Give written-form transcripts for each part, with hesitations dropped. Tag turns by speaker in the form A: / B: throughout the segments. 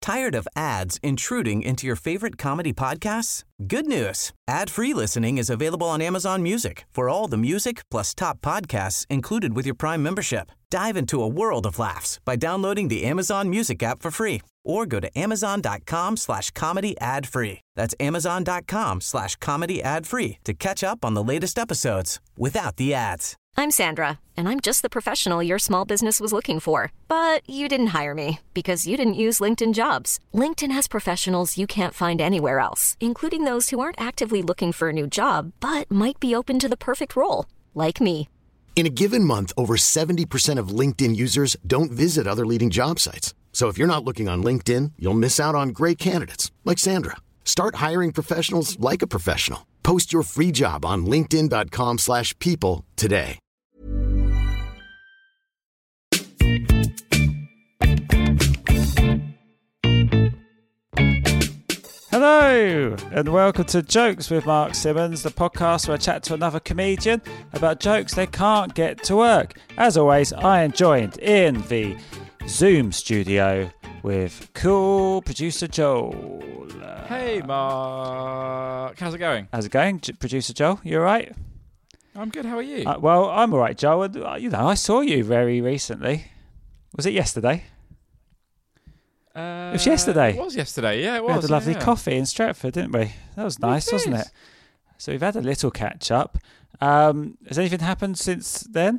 A: Tired of ads intruding into your favorite comedy podcasts? Good news. Ad-free listening is available on Amazon Music for all the music plus top podcasts included with your Prime membership. Dive into a world of laughs by downloading the Amazon Music app for free or go to amazon.com/comedy ad-free. That's amazon.com/comedy ad-free to catch up on the latest episodes without the ads.
B: I'm Sandra, and I'm just the professional your small business was looking for. But you didn't hire me because you didn't use LinkedIn Jobs. LinkedIn has professionals you can't find anywhere else, including those who aren't actively looking for a new job, but might be open to the perfect role, like me.
C: In a given month, over 70% of LinkedIn users don't visit other leading job sites. So if you're not looking on LinkedIn, you'll miss out on great candidates like Sandra. Start hiring professionals like a professional. Post your free job on linkedin.com/people today.
D: Hello and welcome to Jokes with Mark Simmons, the podcast where I chat to another comedian about jokes they can't get to work. As always, I am joined in the Zoom studio with cool producer Joel.
E: Hey Mark, how's it going?
D: How's it going, producer Joel? You alright?
E: I'm good, how are you?
D: Well, I'm alright, Joel. And, I saw you very recently. Was it yesterday? It was yesterday.
E: It was yesterday, yeah, it was.
D: We had a lovely coffee in Stratford, didn't we? That was nice, wasn't it? So we've had a little catch up. Has anything happened since then?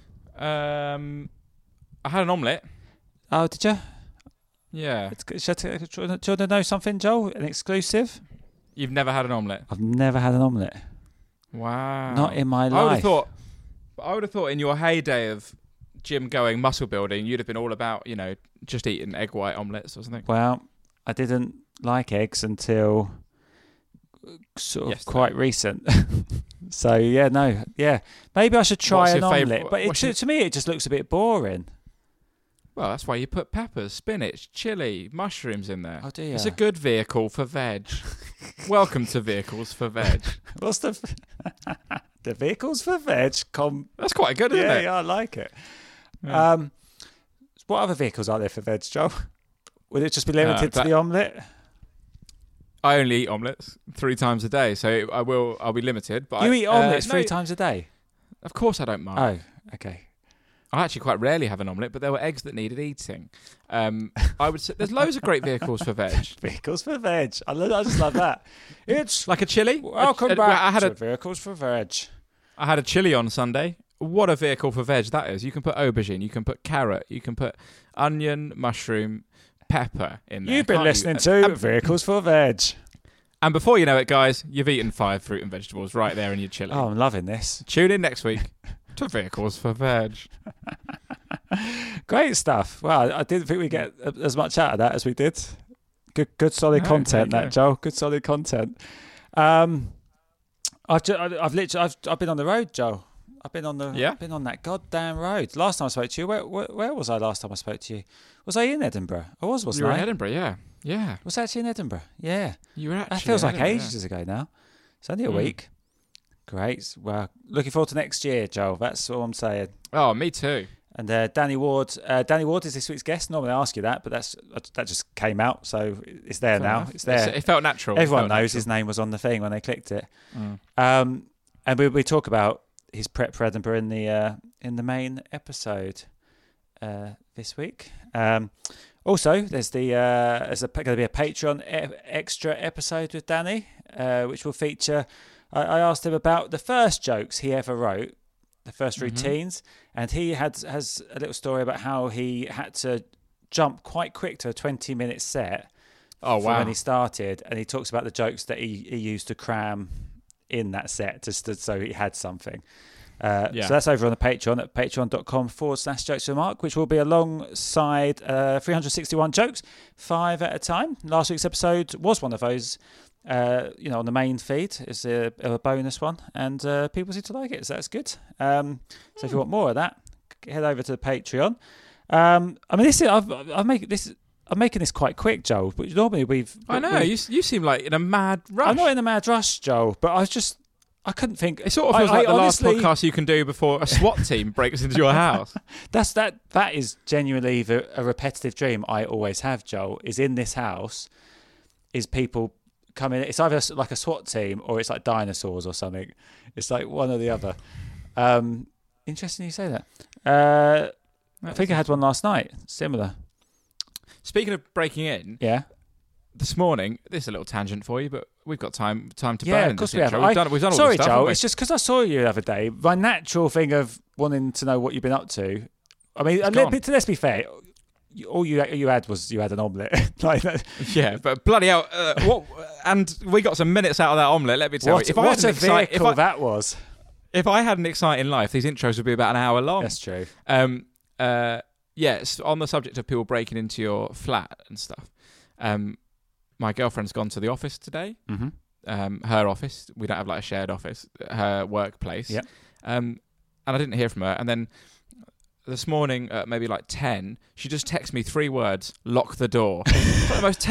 E: I had an omelette.
D: Oh, did you?
E: Yeah.
D: Do you want to know something, Joel? An exclusive?
E: You've never had an omelette?
D: I've never had an omelette.
E: Wow.
D: Not in my life.
E: I would have thought in your heyday of gym going, muscle building, you'd have been all about, just eating egg white omelettes or something.
D: Well, I didn't like eggs until sort of quite recent. So, maybe I should try an omelette. But to me, it just looks a bit boring.
E: Well, that's why you put peppers, spinach, chilli, mushrooms in there.
D: Oh, do you?
E: It's a good vehicle for veg. Welcome to Vehicles for Veg.
D: What's the Vehicles for Veg?
E: That's quite good, isn't it?
D: Yeah, I like it. Yeah. What other vehicles are there for veg, Joe? Would it just be limited to the omelette?
E: I only eat omelettes 3 times a day, so I'll be limited. But
D: you eat omelettes 3 times a day?
E: Of course I don't mind.
D: Oh, okay.
E: I actually quite rarely have an omelette, but there were eggs that needed eating. I would say there's loads of great vehicles for veg.
D: Vehicles for veg. I just love that. It's
E: like a chili.
D: Welcome back to Vehicles for Veg.
E: I had a chili on Sunday. What a vehicle for veg that is. You can put aubergine, you can put carrot, you can put onion, mushroom, pepper in there.
D: You've been listening to Vehicles for Veg.
E: And before you know it, guys, you've eaten 5 fruit and vegetables right there in your chili.
D: Oh, I'm loving this.
E: Tune in next week to Vehicles for Veg.
D: Great stuff. Well, I didn't think we'd get as much out of that as we did. Good solid content, that, Joel. Good solid content. I've been on the road, Joel. I've been on that goddamn road. Last time I spoke to you, where was I last time I spoke to you? Was I in Edinburgh? I wasn't
E: You were
D: I?
E: in Edinburgh, yeah. Yeah.
D: Was I actually in Edinburgh? Yeah.
E: You were actually
D: That feels like
E: Edinburgh,
D: ages ago now. It's only a week. Great. Well, looking forward to next year, Joel. That's all I'm saying.
E: Oh, me too.
D: And Danny Ward. Danny Ward is this week's guest. Normally I ask you that, but that just came out, so it's there now. It's there.
E: It felt natural.
D: Everyone knows his name was on the thing when they clicked it. And we talk about his prep for Edinburgh in the main episode this week. Also, there's going to be a Patreon extra episode with Danny, which will feature. I asked him about the first jokes he ever wrote, the first routines, and he has a little story about how he had to jump quite quick to a 20-minute set.
E: Oh, wow.
D: When he started, and he talks about the jokes that he used to cram in that set so he had something. So that's over on the Patreon at patreon.com/jokes with Mark, which will be alongside 361 jokes, 5 at a time. Last week's episode was one of those. On the main feed is a bonus one, and people seem to like it, so that's good. So if you want more of that, head over to the Patreon. I'm making this quite quick, Joel, but normally
E: I know, you seem like in a mad rush.
D: I'm not in a mad rush, Joel, but I couldn't think.
E: It sort of feels like the
D: honestly,
E: last podcast you can do before a SWAT team breaks into your house.
D: That is genuinely a repetitive dream I always have, Joel, is in this house, is people come in. It's either like a SWAT team or it's like dinosaurs or something. It's like one or the other. Interesting you say that. I think I had one last night, similar.
E: Speaking of breaking in,
D: yeah.
E: This morning, this is a little tangent for you, but we've got time to burn.
D: Yeah,
E: in
D: of course
E: this
D: we have.
E: intro. We've done all
D: sorry,
E: this stuff,
D: Joel. It's just because I saw you the other day. My natural thing of wanting to know what you've been up to. I mean, let's be fair. All you had was you had an omelette. Like that.
E: Yeah, but bloody hell! What? And we got some minutes out of that omelette. Let me tell you.
D: What a vehicle that was.
E: If I had an exciting life, these intros would be about an hour long.
D: That's true.
E: Yes, on the subject of people breaking into your flat and stuff. My girlfriend's gone to the office today. Mm-hmm. Her office. We don't have like a shared office. Her workplace.
D: Yeah.
E: And I didn't hear from her. And then this morning, at maybe like 10, she just texted me 3 words: "Lock the door." It's like the most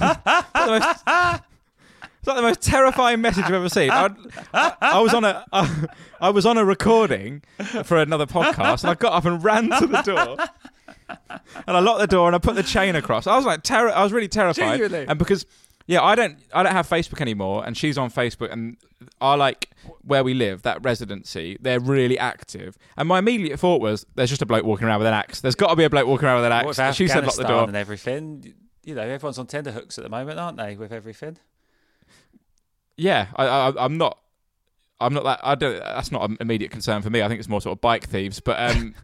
E: It's like the most terrifying message I've ever seen. I was on a recording for another podcast, and I got up and ran to the door, and I locked the door and I put the chain across. I was like, I was really terrified,
D: Genuinely?
E: and because I don't have Facebook anymore, and she's on Facebook, and I like where we live, that residency. They're really active, and my immediate thought was, "There's just a bloke walking around with an axe. There's got to be a bloke walking around with an axe."
D: Well,
E: She said, "Lock the door."
D: And everything. You know, everyone's on tenterhooks at the moment, aren't they? With everything.
E: Yeah, I'm not that. I don't. That's not an immediate concern for me. I think it's more sort of bike thieves. But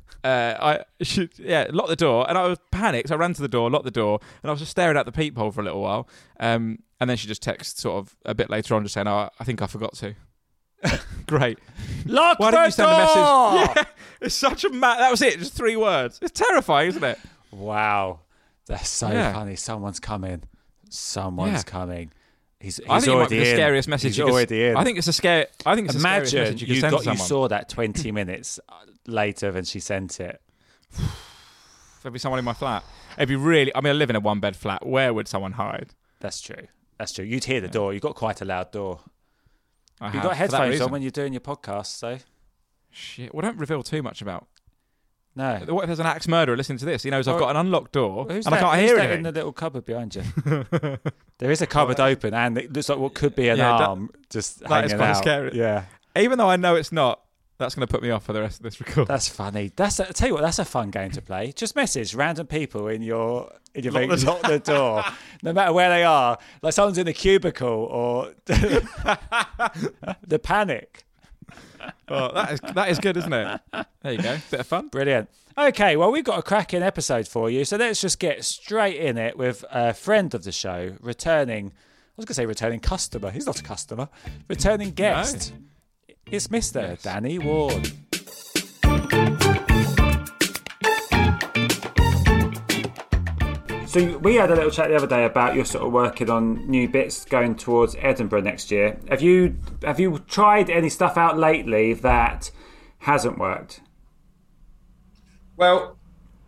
E: lock the door, and I was panicked. I ran to the door, locked the door, and I was just staring at the peephole for a little while. And then she just texted sort of a bit later on, just saying, "Oh, I think I forgot to." Great.
D: Lock
E: Why
D: the
E: didn't you send
D: door!
E: a message? Yeah, it's such a that was it. Just 3 words. It's terrifying, isn't it?
D: Wow, that's so funny. Someone's coming. Someone's coming.
E: I think it might be the scariest message.
D: He's already in.
E: I think it's the scariest
D: Imagine
E: message you could send to someone.
D: You saw that 20 minutes later than she sent it.
E: There'd be someone in my flat. It'd be really. I mean, I live in a 1-bed flat. Where would someone hide?
D: That's true. You'd hear the door. You've got quite a loud door. You've got
E: for that
D: headphones
E: reason.
D: on when you're doing your podcast, so.
E: Shit. Well, don't reveal too much about.
D: No.
E: What if there's an axe murderer listening to this? He knows I've got an unlocked door and I can't
D: who's
E: hear
D: that
E: anything.
D: in the little cupboard behind you? There is a cupboard open, and it looks like what could be an arm just hanging out.
E: That is quite scary.
D: Yeah.
E: Even though I know it's not, that's going to put me off for the rest of this recording.
D: That's funny. I tell you what, that's a fun game to play. Just message random people in your thing, lock the door, no matter where they are. Like someone's in a cubicle or the panic.
E: Well, that is good, isn't it? There you go. Bit of fun.
D: Brilliant. Okay, well, we've got a cracking episode for you, so let's just get straight in it with a friend of the show, returning customer. He's not a customer. Returning guest. No. It's Mr. Danny Ward. So we had a little chat the other day about your sort of working on new bits going towards Edinburgh next year. Have you tried any stuff out lately that hasn't worked?
F: Well,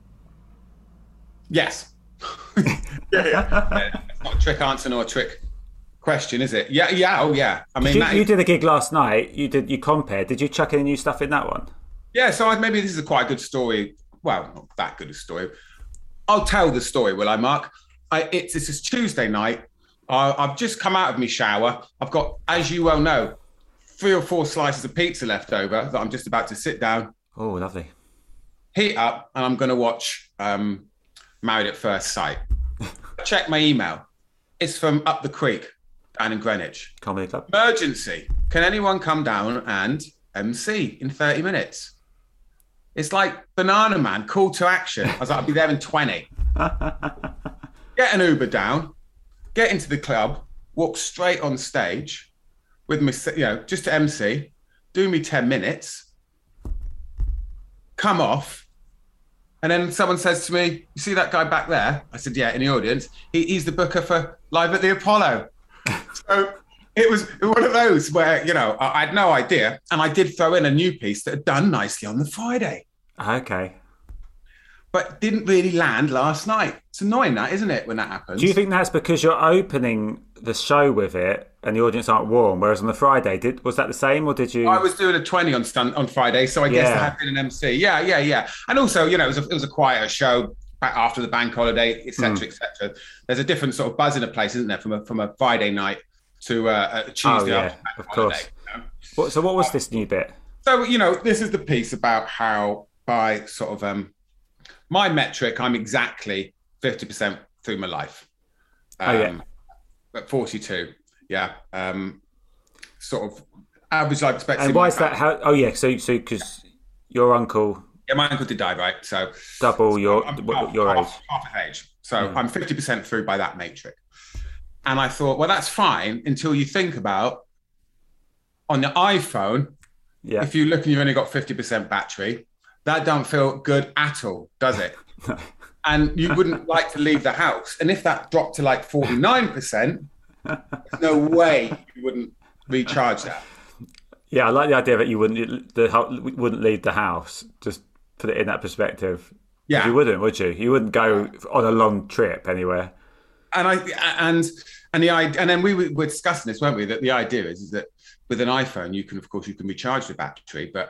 F: yes. Yeah. It's not a trick answer nor a trick question, is it? Yeah. Oh, yeah. I mean,
D: you did a gig last night. You compared. Did you chuck any new stuff in that one?
F: Yeah. So maybe this is quite a good story. Well, not that good a story. I'll tell the story, will I, Mark? It's this Tuesday night. I've just come out of my shower. I've got, as you well know, 3 or 4 slices of pizza left over that I'm just about to sit down.
D: Oh, lovely.
F: Heat up, and I'm going to watch Married at First Sight. Check my email. It's from up the creek, down in Greenwich.
D: Comedy Club.
F: Emergency. Can anyone come down and MC in 30 minutes? It's like Banana Man, call to action. I was like, I'll be there in 20. Get an Uber down, get into the club, walk straight on stage with me, just to MC, do me 10 minutes, come off, and then someone says to me, you see that guy back there? I said, yeah, in the audience. He's the booker for Live at the Apollo. So it was one of those where, I had no idea. And I did throw in a new piece that had done nicely on the Friday.
D: Okay.
F: But didn't really land last night. It's annoying that, isn't it, when that happens?
D: Do you think that's because you're opening the show with it and the audience aren't warm, whereas on the Friday, was that the same, or did you?
F: I was doing a 20 on Friday, so I guess there had been an MC. Yeah. And also, you know, it was a quieter show back after the bank holiday, etc., etc. There's a different sort of buzz in a place, isn't there, from a Friday night to a Tuesday after the bank holiday. You know?
D: So what was this new bit?
F: So, you know, this is the piece about how by sort of my metric, I'm exactly 50% through my life. At 42, sort of average life expectancy.
D: And why is that? So because your uncle.
F: Yeah, my uncle did die, right? So
D: double your
F: age. Half his age. So I'm 50% through by that matrix. And I thought, well, that's fine until you think about on the iPhone, if you look and you've only got 50% battery, that don't feel good at all, does it? And you wouldn't like to leave the house. And if that dropped to like 49%, there's no way you wouldn't recharge that.
D: Yeah, I like the idea that you wouldn't leave the house. Just put it in that perspective. Yeah, you wouldn't, would you? You wouldn't go on a long trip anywhere. And then we were discussing this, weren't we? That the idea is that with an iPhone, you can recharge the battery, but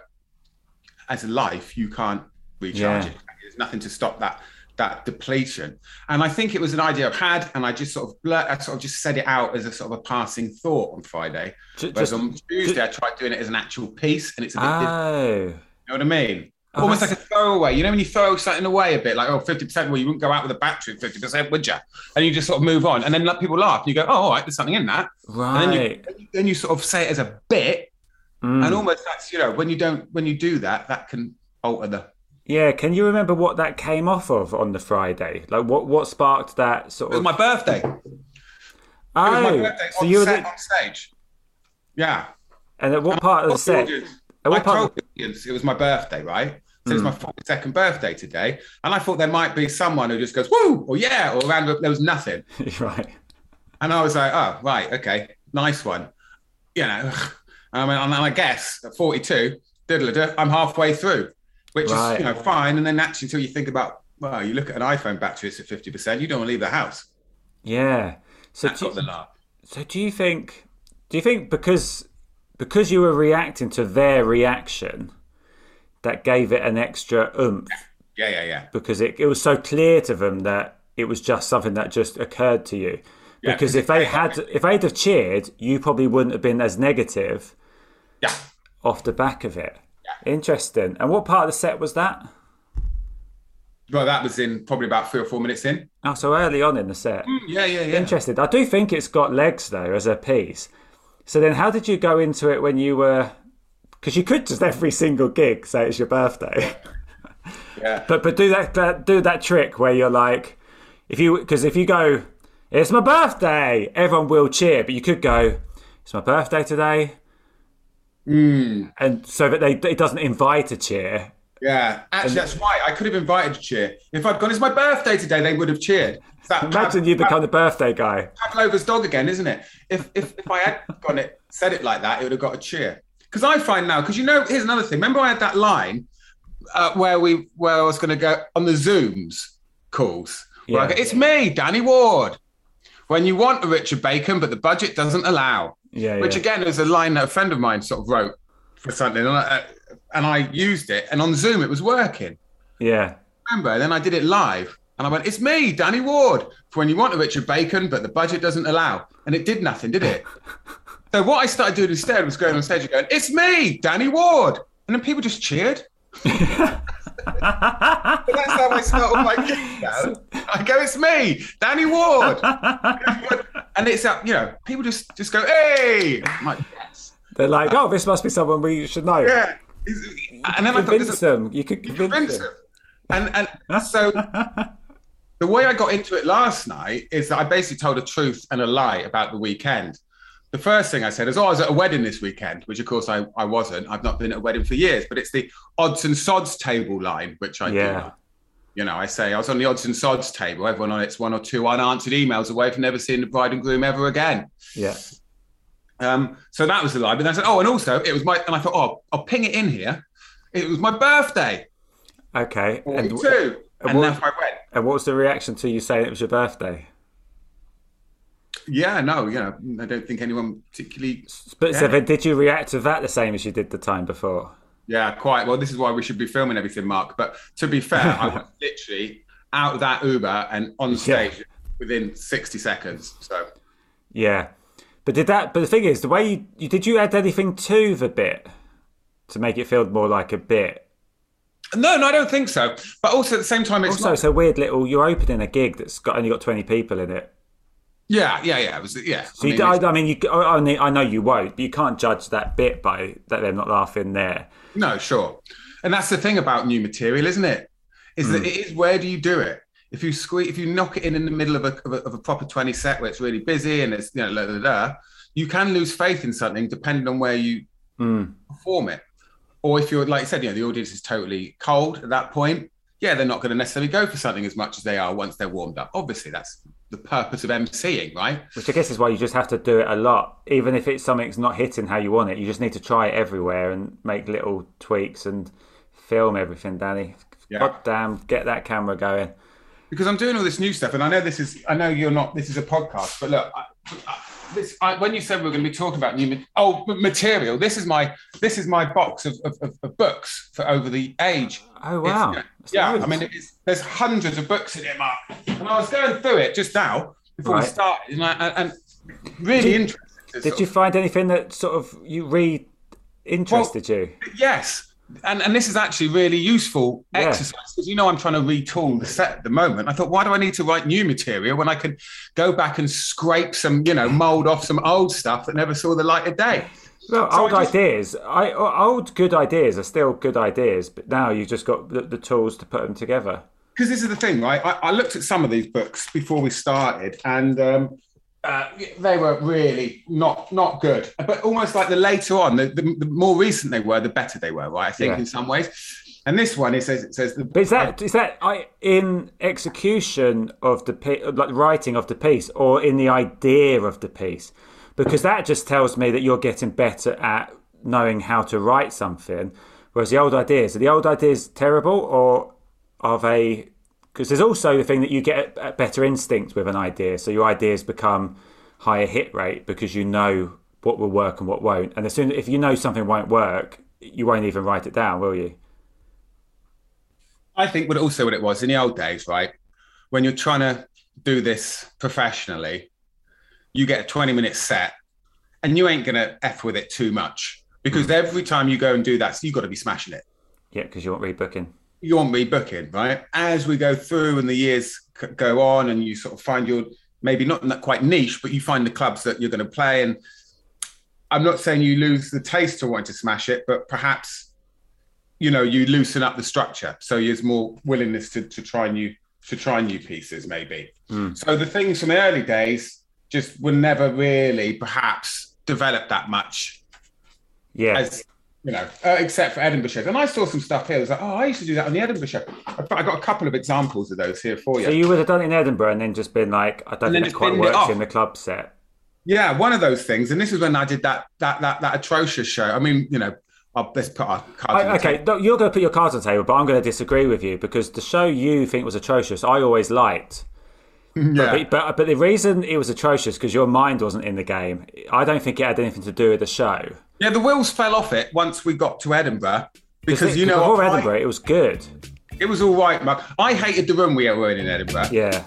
D: as a life, you can't recharge it. There's nothing to stop that depletion. And I think it was an idea I've had, and I just sort of just said it out as a sort of a passing thought on Friday. Whereas on Tuesday, I tried doing it as an actual piece, and it's a bit different. You know what I mean? Almost like a throwaway. You know, when you throw something away a bit, like, 50%, well, you wouldn't go out with a battery at 50%, would you? And you just sort of move on. And then people laugh, and you go, oh, all right, there's something in that. Right.
F: And then you sort of say it as a bit, and almost that's, you know, when you do that, that can alter the...
D: Yeah, can you remember what that came off of on the Friday? Like, what sparked that sort of...
F: It was my birthday. It was my birthday on stage. Yeah.
D: And at what part of the set?
F: I told the audience it was my birthday, right? So it's my 42nd birthday today. And I thought there might be someone who just goes, woo, or yeah, or around, there was nothing.
D: Right.
F: And I was like, oh, right, okay, nice one. You know, and I guess at 42, I'm halfway through. Which is, you know, fine. And then actually, until you think about, well, you look at an iPhone battery, it's at 50%. You don't want to leave the house.
D: Yeah. So
F: that's the laugh.
D: So do you think because you were reacting to their reaction, that gave it an extra oomph?
F: Yeah.
D: Because it was so clear to them that it was just something that just occurred to you. Yeah, because if they'd have cheered, you probably wouldn't have been as negative.
F: Yeah.
D: Off the back of it. Interesting. And what part of the set was that?
F: Well, that was in probably about 3 or 4 minutes in.
D: Oh, so early on in the set.
F: Yeah.
D: Interesting. I do think it's got legs, though, as a piece. So then how did you go into it when you were... Because you could just every single gig say it's your birthday.
F: Yeah.
D: But do that trick where you're like... If you go, it's my birthday, everyone will cheer. But you could go, it's my birthday today. And so that it doesn't invite a cheer.
F: Yeah, actually, that's right. I could have invited a cheer. If I'd gone, it's my birthday today, they would have cheered.
D: Imagine you become the birthday guy.
F: Pavlova's dog again, isn't it? If I had said it like that, it would have got a cheer. Because I find now, because, you know, here's another thing. Remember I had that line where I was going to go on the Zooms calls. Where I go, it's me, Danny Ward. When you want a Richard Bacon, but the budget doesn't allow. Which again is a line that a friend of mine sort of wrote for something, and I used it, and on Zoom it was working.
D: Yeah.
F: Remember? And then I did it live, and I went, "It's me, Danny Ward, for when you want a Richard Bacon, but the budget doesn't allow." And it did nothing, did it? So what I started doing instead was going on stage and going, "It's me, Danny Ward," and then people just cheered. But that's how I start with my gigs now. I go, it's me, Danny Ward. And it's, you know, people just go, hey. I'm like, yes.
D: They're like, oh, this must be someone we should know.
F: Yeah. And then
D: you could convince them.
F: And so the way I got into it last night is that I basically told a truth and a lie about the weekend. The first thing I said is, I was at a wedding this weekend, which of course I wasn't. I've not been at a wedding for years, but it's the odds and sods table line, which I do. You know, I say I was on the odds and sods table. Everyone on it's 1 or 2 unanswered emails away from never seeing the bride and groom ever again.
D: Yeah.
F: So that was the lie. But then I said, oh, and also it was and I thought, oh, I'll ping it in here. It was my birthday.
D: Okay.
F: 42. And that's why I went.
D: And what was the reaction to you saying it was your birthday?
F: Yeah, no, I don't think anyone particularly.
D: But so then did you react to that the same as you did the time before?
F: Yeah, quite. Well, this is why we should be filming everything, Mark. But to be fair, I was literally out of that Uber and on stage within 60 seconds. So.
D: Yeah. But the thing is, the way did you add anything to the bit to make it feel more like a bit?
F: No, I don't think so. But also at the same time,
D: it's a weird little. You're opening a gig that's only got 20 people in it.
F: Yeah. It was, yeah.
D: So I know you won't, but you can't judge that bit by that they're not laughing there.
F: No, sure. And that's the thing about new material, isn't it? Is that it is where do you do it? If you knock it in the middle of a proper 20 set where it's really busy and it's you can lose faith in something depending on where you perform it. Or if you're, like you said, the audience is totally cold at that point. Yeah, they're not going to necessarily go for something as much as they are once they're warmed up. Obviously, that's the purpose of emceeing, right?
D: Which I guess is why you just have to do it a lot. Even if it's something's not hitting how you want it, you just need to try it everywhere and make little tweaks and film everything, Danny. Yeah. God damn, get that camera going.
F: Because I'm doing all this new stuff, and I know this is a podcast, but look, when you said we were going to be talking about new material, this is my box of books for over the age.
D: Oh wow!
F: I mean, there's hundreds of books in it, Mark. And I was going through it just now before we started, and really interested.
D: Did you find anything that sort of interested you?
F: Yes. And this is actually really useful exercise because I'm trying to retool the set at the moment. I thought, why do I need to write new material when I can go back and scrape some, mold off some old stuff that never saw the light of day?
D: Well, old good ideas are still good ideas, but now you've just got the tools to put them together.
F: Because this is the thing, right? I looked at some of these books before we started, and they were really not good. But almost like the later on, the more recent they were, the better they were, right? I think in some ways. And this one, it says. But
D: is that in execution of the writing of the piece, or in the idea of the piece? Because that just tells me that you're getting better at knowing how to write something. Whereas are the old ideas terrible, or are they? Because there's also the thing that you get a better instinct with an idea. So your ideas become higher hit rate because you know what will work and what won't. And if you know something won't work, you won't even write it down, will you?
F: I think what it was in the old days, right? When you're trying to do this professionally, you get a 20-minute set and you ain't going to F with it too much because every time you go and do that, so you've got to be smashing it.
D: Yeah, because you want rebooking.
F: You want rebooking, right? As we go through and the years go on and you sort of find your, maybe not quite niche, but you find the clubs that you're going to play. And I'm not saying you lose the taste to wanting to smash it, but perhaps, you loosen up the structure. So there's more willingness to try new pieces maybe. So the things from the early days just were never really perhaps developed that much.
D: Yeah.
F: Except for Edinburgh shows. And I saw some stuff here. I was like, I used to do that on the Edinburgh show. I got a couple of examples of those here for you.
D: So you would have done it in Edinburgh and then just been like, I don't think that quite works in the club set.
F: Yeah, one of those things. And this is when I did that atrocious show. I mean, let's put our cards on the table.
D: You're going to put your cards on the table, but I'm going to disagree with you because the show you think was atrocious, I always liked. Yeah. But the reason it was atrocious because your mind wasn't in the game. I don't think it had anything to do with the show.
F: Yeah, the wheels fell off it once we got to Edinburgh because
D: before Edinburgh, it was good.
F: It was all right, Mark. I hated the room we were in Edinburgh.
D: Yeah.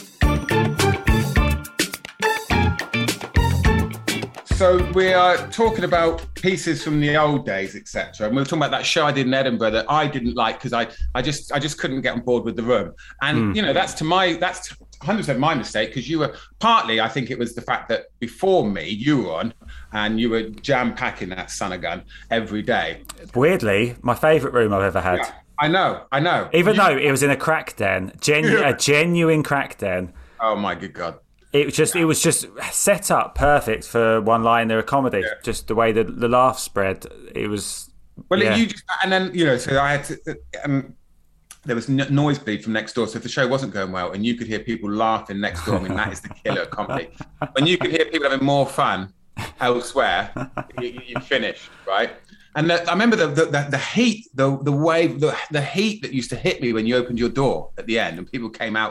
F: So we are talking about pieces from the old days, etc. And we were talking about that show I did in Edinburgh that I didn't like because I just couldn't get on board with the room. And that's 100% my mistake because you were partly. I think it was the fact that before me you were on and you were jam packing that son of gun every day.
D: Weirdly, my favourite room I've ever had.
F: Yeah, I know.
D: Even though it was in a crack den, a genuine crack den.
F: Oh my good God.
D: It was just set up perfect for one-liner comedy. Yeah. Just the way the laugh spread, it was.
F: Well, and then so I had to. There was noise bleed from next door, so if the show wasn't going well, and you could hear people laughing next door, I mean that is the killer of comedy. When you could hear people having more fun elsewhere, you finished, right? And I remember the heat, the wave, the heat that used to hit me when you opened your door at the end, and people came out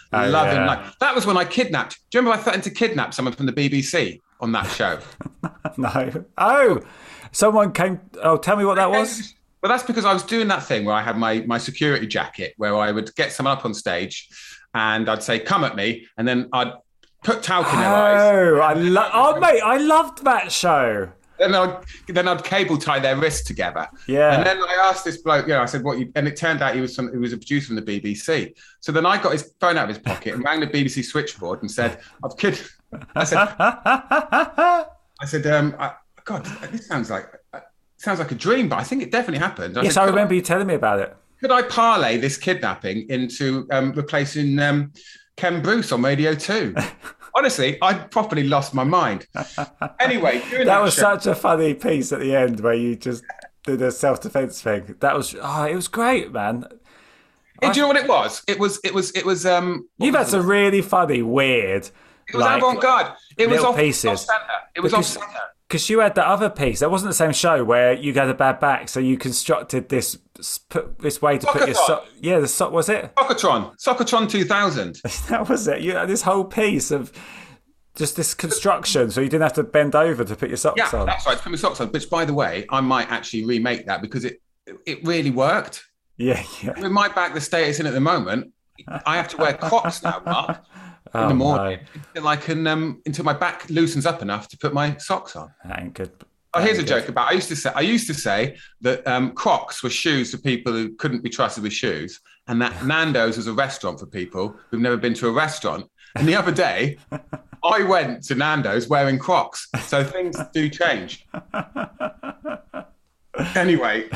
F: Love him. That was when I kidnapped. Do you remember I threatened to kidnap someone from the BBC on that show?
G: No. Oh, someone came. Oh, tell me what that was.
F: Well, that's because I was doing that thing where I had my security jacket, where I would get someone up on stage and I'd say, come at me. And then I'd put talc in their eyes.
G: Mate, I loved that show.
F: Then I'd cable tie their wrists together.
G: Yeah.
F: And then I asked this bloke, I said, and it turned out he was a producer from the BBC. So then I got his phone out of his pocket and rang the BBC switchboard and said, I said, God, this sounds like a dream, but I think it definitely happened.
G: I remember you telling me about it.
F: Could I parlay this kidnapping into replacing Ken Bruce on Radio 2? Honestly, I properly lost my mind. Anyway,
G: that was such a funny piece at the end where you just did a self-defense thing. It was great, man.
F: Do you know what it was? It was.
G: You've had some really funny, weird.
F: It was avant-garde. It was off
G: pieces.
F: Center. It was off center.
G: Because you had the other piece. That wasn't the same show where you had a bad back, so you constructed this way to put your sock. Yeah, the sock, was it?
F: Sockatron 2000.
G: That was it. You had this whole piece of just this construction, so you didn't have to bend over to put your socks on.
F: Yeah, that's right, to put my socks on. Which, by the way, I might actually remake that because it really worked.
G: Yeah.
F: With my back, the state it's in at the moment, I have to wear Crocs now, Mark. In the morning, until my back loosens up enough to put my socks on.
G: That ain't good.
F: Oh, here's a joke about. I used to say that Crocs were shoes for people who couldn't be trusted with shoes, and that Nando's was a restaurant for people who've never been to a restaurant. And the other day, I went to Nando's wearing Crocs, so things do change. Anyway,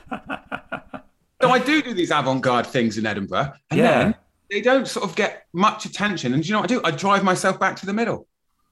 F: so I do these avant-garde things in Edinburgh, and then they don't sort of get much attention. And do you know what I do? I drive myself back to the middle.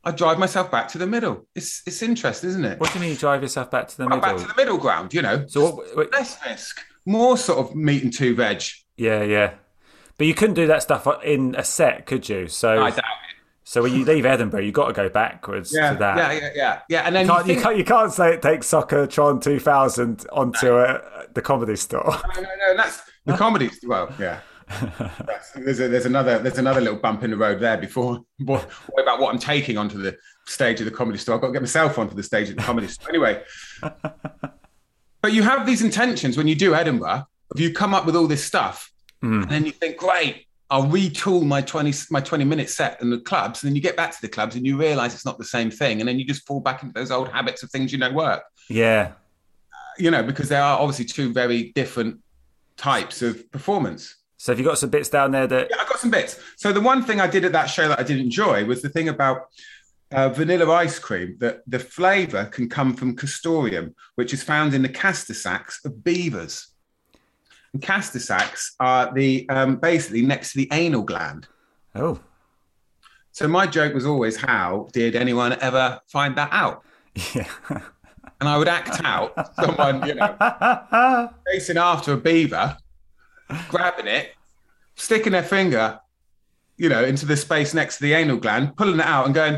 F: It's interesting, isn't it?
G: What do you mean you drive yourself back to the middle?
F: Back to the middle ground, So less risk, more sort of meat and two veg.
G: Yeah. But you couldn't do that stuff in a set, could you? So
F: I doubt it.
G: So when you leave Edinburgh, you've got to go backwards to that.
F: Yeah. And then
G: you can't say it takes Soccotron 2000 onto the Comedy Store.
F: No, that's the Comedy Store. Well, yeah. There's another little bump in the road there before worry about what I'm taking onto the stage of the Comedy Store. I've got to get myself onto the stage of the Comedy Store anyway. But you have these intentions when you do Edinburgh. If you come up with all this stuff, and then you think, great, I'll retool my 20-minute set in the clubs, and then you get back to the clubs and you realise it's not the same thing, and then you just fall back into those old habits of things work.
G: Yeah,
F: because there are obviously two very different types of performance.
G: So have you got some bits down there that...
F: Yeah, I've got some bits. So the one thing I did at that show that I did enjoy was the thing about vanilla ice cream, that the flavour can come from castoreum, which is found in the castor sacs of beavers. And castor sacs are basically next to the anal gland.
G: Oh. So
F: my joke was always, how did anyone ever find that out?
G: Yeah.
F: And I would act out someone, chasing after a beaver, grabbing it, sticking their finger, into the space next to the anal gland, pulling it out and going,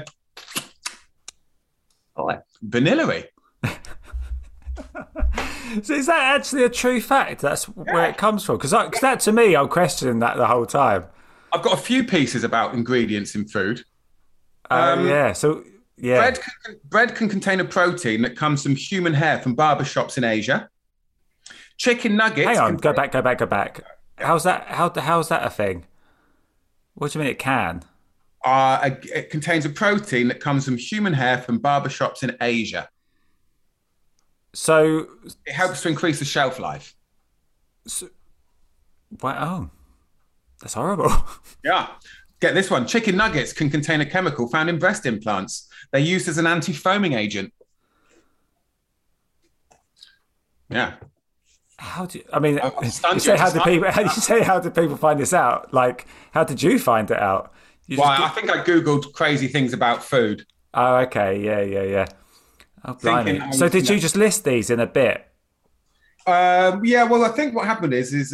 F: vanilla-y.
G: So is that actually a true fact? That's where it comes from? Because that, to me, I'm questioning that the whole time.
F: I've got a few pieces about ingredients in food.
G: So, yeah.
F: Bread can contain a protein that comes from human hair from barbershops in Asia. Chicken nuggets...
G: Hang on, go back. How's that a thing? What do you mean it can?
F: It contains a protein that comes from human hair from barbershops in Asia.
G: So...
F: It helps to increase the shelf life.
G: Wow. That's horrible.
F: Yeah. Get this one. Chicken nuggets can contain a chemical found in breast implants. They're used as an anti-foaming agent. Yeah.
G: How do you say how did people find this out? Like, how did you find it out?
F: I think I Googled crazy things about food.
G: Oh, okay. Yeah. Oh, blimey. So did you just list these in a bit?
F: Well, I think what happened is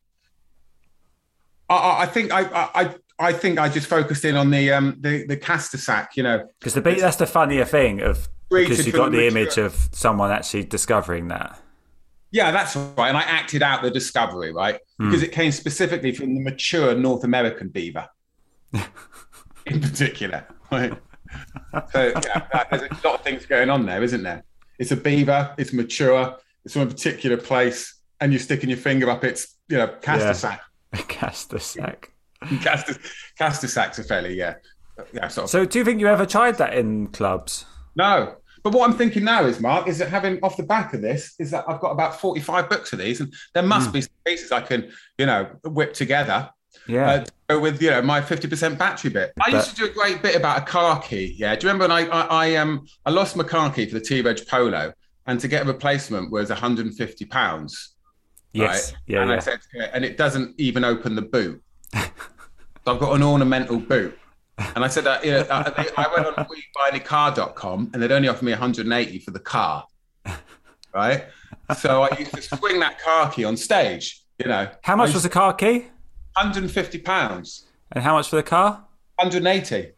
F: I think I just focused in on the castor sac,
G: Because that's the funnier thing because you got the image of someone actually discovering that.
F: Yeah, that's right. And I acted out the discovery, right? Because it came specifically from the mature North American beaver. in particular. Right? So there's a lot of things going on there, isn't there? It's a beaver, it's mature, it's from a particular place, and you're sticking your finger up its, castor sack.
G: Castor sack.
F: Castor sacks are fairly, sort of.
G: So do you think you ever tried that in clubs?
F: No. But what I'm thinking now is, Mark, is that having off the back of this, is that I've got about 45 books of these, and there must be some pieces I can, whip together.
G: Yeah.
F: With my 50% battery bit. I used to do a great bit about a car key. Yeah. Do you remember when I lost my car key for the T-Reg Polo, and to get a replacement was £150.
G: Yes.
F: Right?
G: Yeah.
F: And I said, and it doesn't even open the boot. So I've got an ornamental boot. And I said, I went on WeBuyAnyCar.com, and they'd only offer me 180 for the car. Right. So I used to swing that car key on stage.
G: How much was the car key?
F: £150.
G: And how much for the car?
F: 180.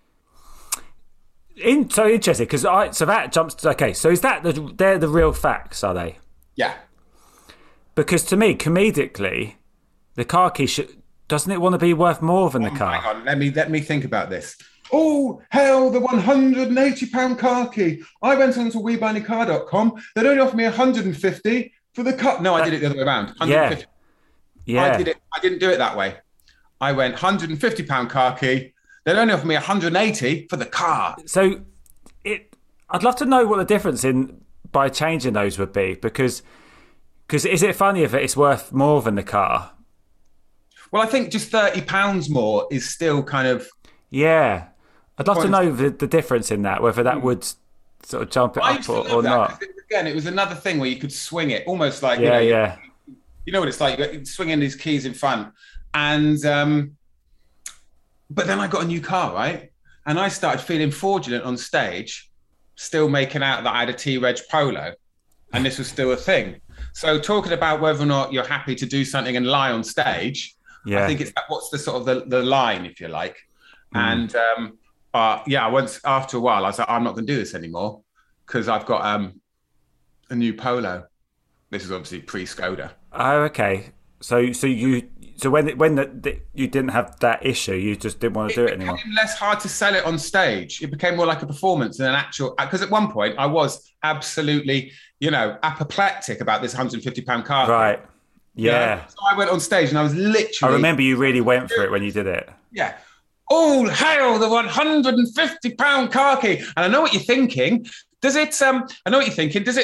G: So interesting, because so that jumps to, okay, so is that they're the real facts, are they?
F: Yeah.
G: Because to me, comedically, the car key doesn't it want to be worth more than the car?
F: Hang on, let me think about this. Oh, hell, the £180 car key. I went on to WeBuyAnyCar.com. They'd only offer me 150 for the car. No, I did it the other way around. 150.
G: Yeah.
F: I didn't do it that way. I went £150 car key. They'd only offer me 180 for the car.
G: So I'd love to know what the difference by changing those would be, because is it funny if it's worth more than the car?
F: Well, I think just £30 more is still kind of...
G: Yeah. I'd love to know the difference in that, whether that would sort of jump it up or not.
F: Again, it was another thing where you could swing it, almost like... You know what it's like, you're swinging these keys in front. And... But then I got a new car, right? And I started feeling fraudulent on stage, still making out that I had a T-Reg Polo, and this was still a thing. So talking about whether or not you're happy to do something and lie on stage, I think it's what's the sort of the line, if you like. And once after a while, I was like, I'm not going to do this anymore because I've got a new Polo. This is obviously pre-Skoda.
G: Oh, okay. So when you didn't have that issue, you just didn't want to do it anymore.
F: It became less hard to sell it on stage. It became more like a performance than an actual. Because at one point I was absolutely, apoplectic about this £150 car.
G: Right. Yeah.
F: So I went on stage and I was literally.
G: I remember you really went for it when you did it.
F: Yeah. All hail the £150 car key! And I know what you're thinking. Does it? I know what you're thinking. Does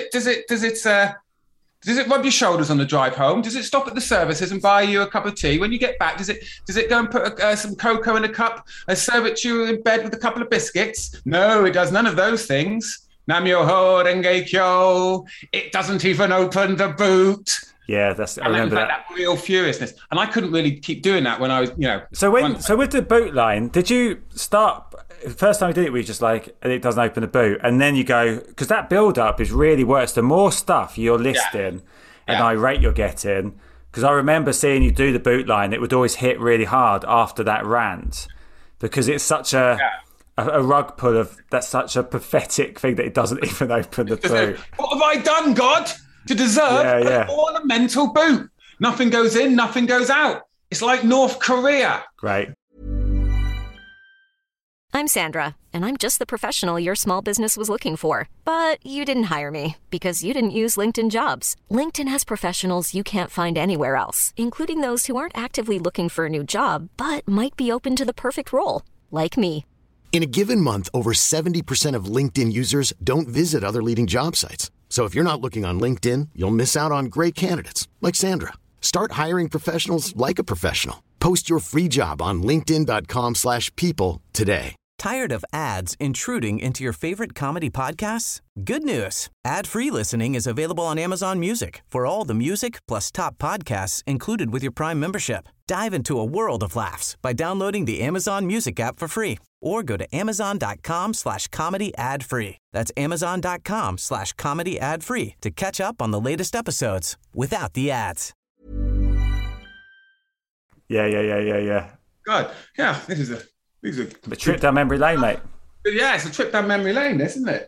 F: it rub your shoulders on the drive home? Does it stop at the services and buy you a cup of tea when you get back? Does it go and put some cocoa in a cup and serve it to you in bed with a couple of biscuits? No, it does none of those things. Namyoho Renge Kyo. It doesn't even open the boot.
G: Yeah, I remember
F: that real furiousness, and I couldn't really keep doing that when I was,
G: So with the boot line, did you start? The first time you did it, were you just like, it doesn't open the boot, and then you go, because that build up is really worse. The more stuff you're listing and irate you're getting, because I remember seeing you do the boot line, it would always hit really hard after that rant, because it's such a rug pull of that's such a pathetic thing that it doesn't even open the boot.
F: What have I done, God, to deserve an ornamental boot? Nothing goes in, nothing goes out. It's like North Korea.
G: Great.
B: I'm Sandra, and I'm just the professional your small business was looking for. But you didn't hire me because you didn't use LinkedIn Jobs. LinkedIn has professionals you can't find anywhere else, including those who aren't actively looking for a new job, but might be open to the perfect role, like me.
C: In a given month, over 70% of LinkedIn users don't visit other leading job sites. So if you're not looking on LinkedIn, you'll miss out on great candidates like Sandra. Start hiring professionals like a professional. Post your free job on linkedin.com/people today.
A: Tired of ads intruding into your favorite comedy podcasts? Good news. Ad-free listening is available on Amazon Music for all the music plus top podcasts included with your Prime membership. Dive into a world of laughs by downloading the Amazon Music app for free or go to amazon.com/comedy ad-free. That's amazon.com/comedy ad-free to catch up on the latest episodes without the ads.
G: Yeah.
F: God, yeah, these are
G: a trip down memory lane, mate.
F: Yeah, it's a trip down memory lane, isn't it?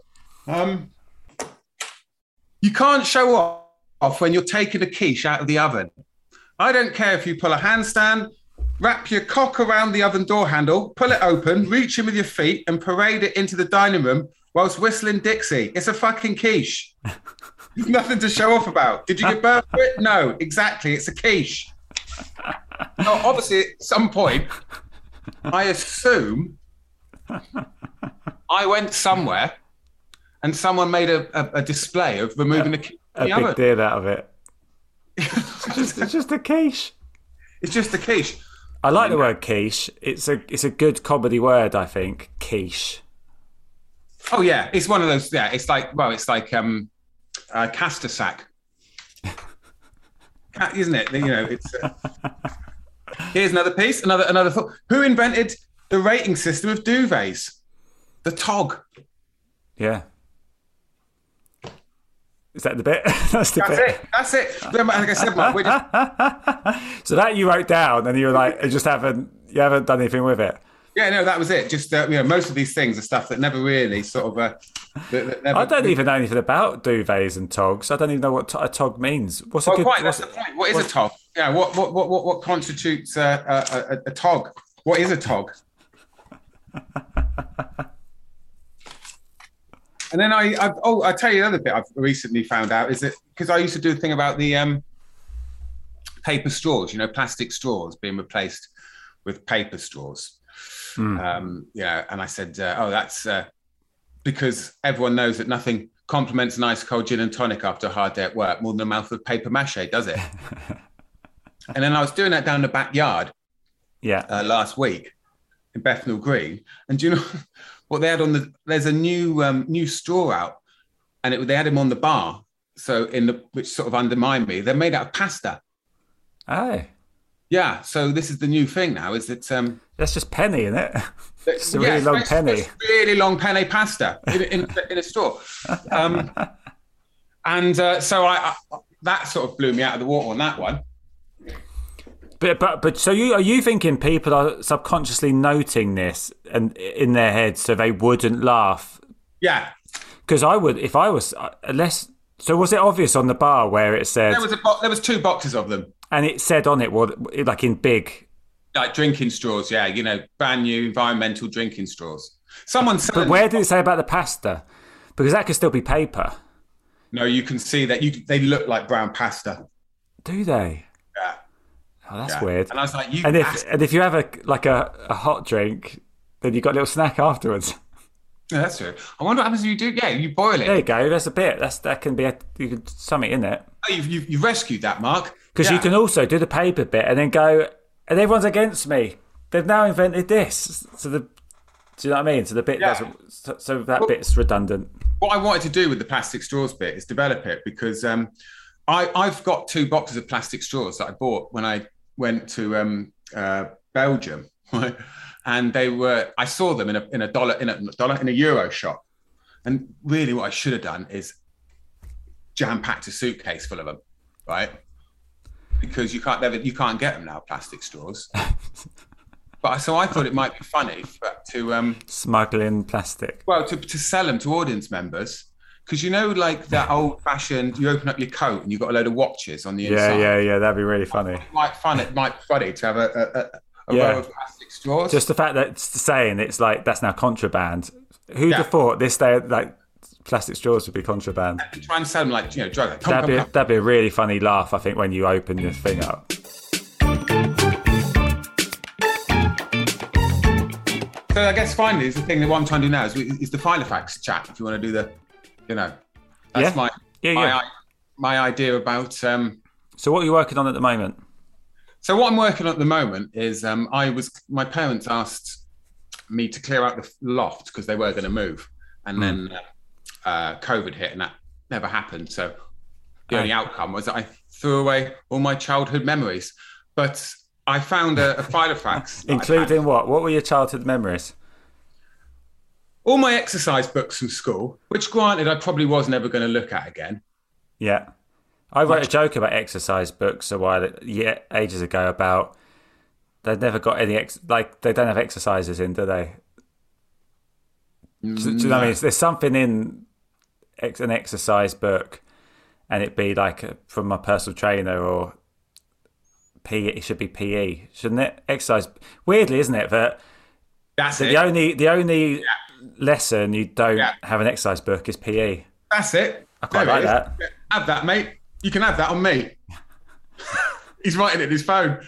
F: You can't show off when you're taking a quiche out of the oven. I don't care if you pull a handstand, wrap your cock around the oven door handle, pull it open, reach in with your feet, and parade it into the dining room whilst whistling Dixie. It's a fucking quiche. There's nothing to show off about. Did you give birth to it? No, exactly. It's a quiche. Now, obviously, at some point, I assume I went somewhere and someone made a display of removing the quiche.
G: A big deal out of it. It's just a quiche.
F: It's just a quiche.
G: I like the word quiche. It's a good comedy word, I think. Quiche.
F: Oh yeah, it's one of those. Yeah, it's like castor sack, isn't it? You know, it's. Here's another piece. Another thought. Who invented the rating system of duvets? The TOG.
G: Yeah. Is that the bit? That's
F: it. Like I said, Mark, we're just...
G: So that you wrote down, and you were like, you haven't done anything with it.
F: Yeah, no, that was it. Just most of these things are stuff that never really sort of.
G: I don't even know anything about duvets and togs. I don't even know what a tog means. That's the
F: point. What is a tog? Yeah, what constitutes a tog? What is a tog? And then I tell you another bit I've recently found out is that because I used to do a thing about the paper straws, plastic straws being replaced with paper straws. And I said, that's because everyone knows that nothing complements an ice cold gin and tonic after a hard day at work more than a mouthful of paper mache, does it? And then I was doing that down the backyard last week in Bethnal Green. And do you know what they had on there's a new straw out, and they had them on the bar. So which sort of undermined me. They're made out of pasta.
G: Oh.
F: Yeah. So this is the new thing now, is that...
G: that's just penny, isn't it? It's a really long penny.
F: It's really long penny pasta in a straw. So I that sort of blew me out of the water on that one.
G: But so are you thinking people are subconsciously noting this and in their heads so they wouldn't laugh?
F: Yeah.
G: Because I would if I was unless. So was it obvious on the bar where it said
F: there was 2 boxes of them,
G: and it said on it like in big,
F: like drinking straws? Yeah, brand new environmental drinking straws. Someone said.
G: But where did it say about the pasta? Because that could still be paper.
F: No, you can see that they look like brown pasta.
G: Do they?
F: Yeah.
G: Oh, that's weird.
F: And I was like,
G: and if you have a hot drink, then you got a little snack afterwards.
F: Yeah, that's true. I wonder what happens if you do. Yeah, you boil it.
G: There you go. That's a bit. That can be. You can something in it.
F: Oh, you've rescued that, Mark.
G: Because you can also do the paper bit and then go, and everyone's against me. They've now invented this. So do you know what I mean? So the bit so that bit's redundant.
F: What I wanted to do with the plastic straws bit is develop it, because I've got 2 boxes of plastic straws that I bought when I went to Belgium, and I saw them in a euro shop, and really what I should have done is jam-packed a suitcase full of them, right? Because you can't get them now, plastic straws. But so I thought it might be funny to
G: smuggle in plastic.
F: Well, to sell them to audience members. Because like that old-fashioned, you open up your coat and you've got a load of watches on the inside.
G: Yeah, that'd be really funny.
F: It might be funny to have a row of plastic straws.
G: Just the fact that it's saying it's like that's now contraband. Who'd have thought this day like plastic straws would be contraband?
F: And try and sell them like drug.
G: That'd be a really funny laugh, I think, when you open your thing up.
F: So I guess finally, the thing that what I'm trying to do now is the Filofax chat. If you want to do that's my idea about.
G: So what are you working on at the moment?
F: So what I'm working on at the moment is my parents asked me to clear out the loft because they were going to move, and then COVID hit and that never happened. So the only outcome was that I threw away all my childhood memories. But I found a Filofax.
G: Including what? What were your childhood memories?
F: All my exercise books from school, which granted I probably was never going to look at again.
G: Yeah. I wrote a joke about exercise books ages ago about they've never got any they don't have exercises in, do they? Do you know what I mean? There's something in an exercise book, and it'd be like from my personal trainer or It should be PE, shouldn't it? Exercise. Weirdly, isn't it? That
F: That's it.
G: The only lesson you don't have an exercise book is PE.
F: That's it.
G: I quite like that.
F: Have that, mate. You can have that on me. He's writing it in his phone.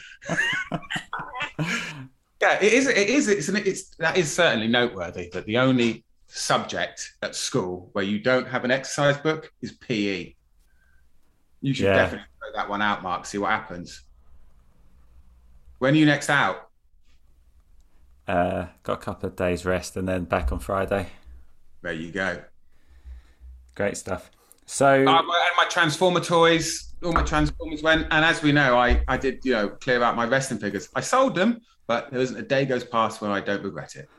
F: Yeah, it is. That is certainly noteworthy that the only subject at school where you don't have an exercise book is PE. You should definitely throw that one out, Mark. See what happens. When are you next out?
G: Got a couple of days rest and then back on Friday.
F: There you go.
G: Great stuff. So
F: and my Transformer toys, all my Transformers went, and as we know, I did clear out my wrestling figures. I sold them, but there isn't a day goes past when I don't regret it.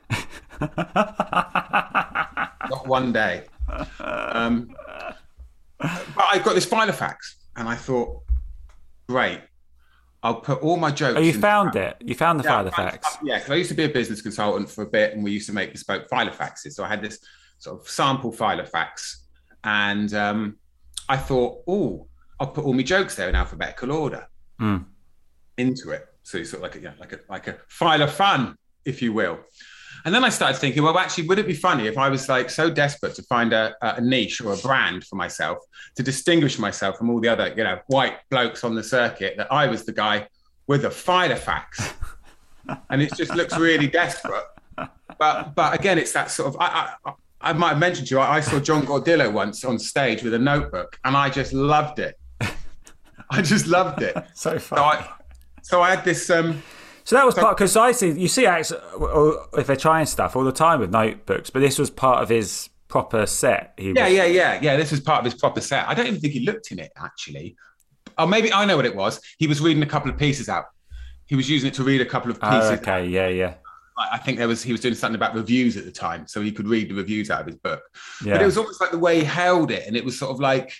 F: Not one day. But I got this Filofax, and I thought, great, I'll put all my jokes.
G: Oh, you found it? You found the Filofax?
F: Yeah, because I used to be a business consultant for a bit, and we used to make bespoke Filofaxes. So I had this sort of sample Filofax, and I thought, I'll put all my jokes there in alphabetical order into it. So it's sort of like a file of fun, if you will. And then I started thinking, well, actually, would it be funny if I was like so desperate to find a niche or a brand for myself to distinguish myself from all the other, white blokes on the circuit, that I was the guy with a Filofax, and it just looks really desperate. But again, it's that sort of. I might have mentioned to you, I saw John Gordillo once on stage with a notebook, and I just loved it. I just loved it.
G: So funny.
F: So I had this.
G: So that was part, because you see acts if they're trying stuff all the time with notebooks, but this was part of his proper set.
F: Yeah. This was part of his proper set. I don't even think he looked in it, actually. Or maybe I know what it was. He was reading a couple of pieces out. He was using it to read a couple of pieces.
G: Okay, yeah.
F: I think he was doing something about reviews at the time, so he could read the reviews out of his book.
G: Yeah.
F: But it was almost like the way he held it, and it was sort of like,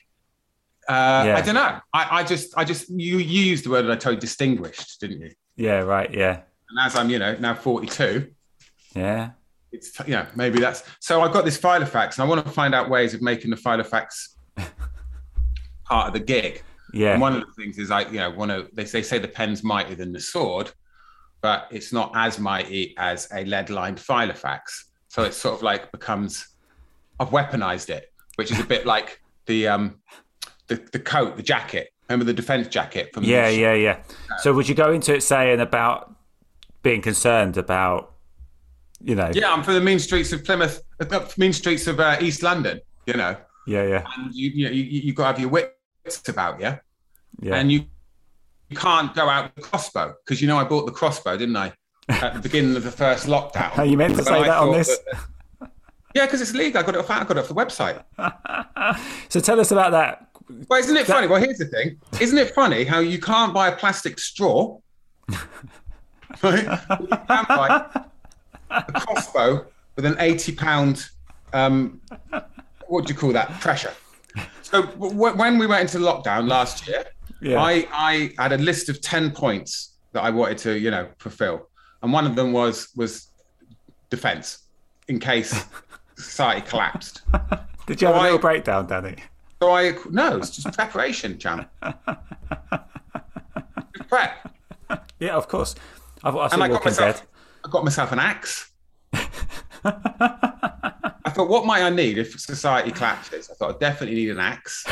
F: I don't know. I just you used the word that I told distinguished, didn't you?
G: Yeah, right, yeah.
F: And as I'm, now 42.
G: Yeah.
F: It's, maybe that's... So I've got this Filofax, and I want to find out ways of making the Filofax part of the gig.
G: Yeah.
F: And one of the things is they say the pen's mightier than the sword, but it's not as mighty as a lead-lined Filofax. So it's sort of like becomes... I've weaponized it, which is a bit like the coat, the jacket. Remember the defense jacket from
G: Yeah. So would you go into it saying about being concerned about,
F: Yeah, I'm from the mean streets of Plymouth, mean streets of East London,
G: Yeah.
F: And you got to have your wits about you.
G: Yeah.
F: And you can't go out with a crossbow, because I bought the crossbow, didn't I? At the beginning of the first lockdown.
G: Are you meant to say that on this?
F: Yeah, because it's legal. I got it off the website.
G: So tell us about that.
F: Well, isn't it funny? Well, here's the thing. Isn't it funny how you can't buy a plastic straw? Right? You can buy a crossbow with an 80-pound, what do you call that? Pressure. So when we went into lockdown last year, I had a list of 10 points that I wanted to, fulfill. And one of them was defense in case society collapsed.
G: Did you have a little breakdown, Danny?
F: So no, it's just preparation, champ. Just prep.
G: Yeah, of course. I got
F: myself an axe. I thought, what might I need if society collapses? I thought I definitely need an axe.